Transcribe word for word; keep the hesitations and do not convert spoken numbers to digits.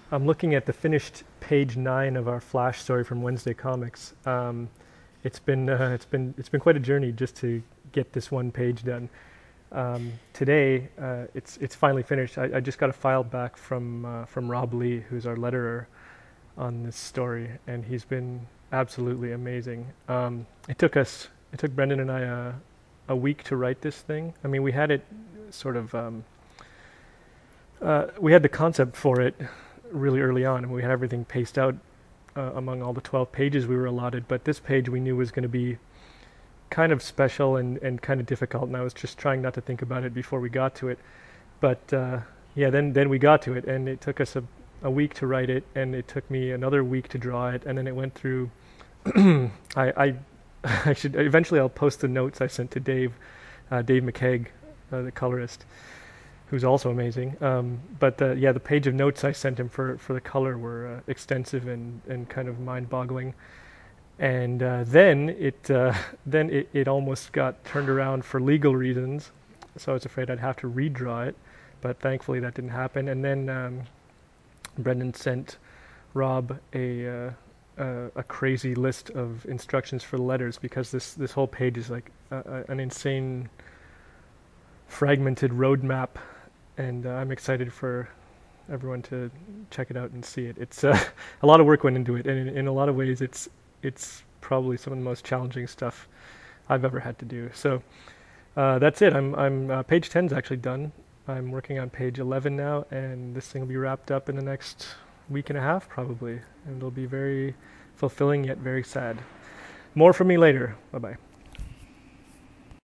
I'm looking at the finished page nine of our Flash story from Wednesday Comics. Um, it's been uh, it's been it's been quite a journey just to get this one page done. Um, today, uh, it's it's finally finished. I, I just got a file back from uh, from Rob Lee, who's our letterer on this story, and he's been absolutely amazing. Um, it took us, it took Brendan and I a, a week to write this thing. I mean, we had it sort of, um, uh, we had the concept for it really early on, and we had everything paced out uh, among all the twelve pages we were allotted. But this page we knew was going to be kind of special and, and kind of difficult, and I was just trying not to think about it before we got to it. But uh, yeah, then then we got to it, and it took us a, a week to write it, and it took me another week to draw it, and then it went through. I, I I should eventually I'll post the notes I sent to Dave, uh, Dave McKeag, uh, the colorist, who's also amazing. Um, but uh, yeah, the page of notes I sent him for, for the color were uh, extensive and, and kind of mind-boggling. And uh, then it uh, then it, it almost got turned around for legal reasons, so I was afraid I'd have to redraw it, but thankfully that didn't happen. And then um, Brendan sent Rob a uh, uh, a crazy list of instructions for the letters, because this this whole page is like a, a, an insane fragmented roadmap, and uh, I'm excited for everyone to check it out and see it. It's uh, a lot of work went into it, and in, in a lot of ways, it's it's probably some of the most challenging stuff I've ever had to do. So uh, that's it. I'm I'm uh, page ten is actually done. I'm working on page eleven now, and this thing will be wrapped up in the next week and a half probably, and it'll be very fulfilling yet very sad. More from me later. Bye bye.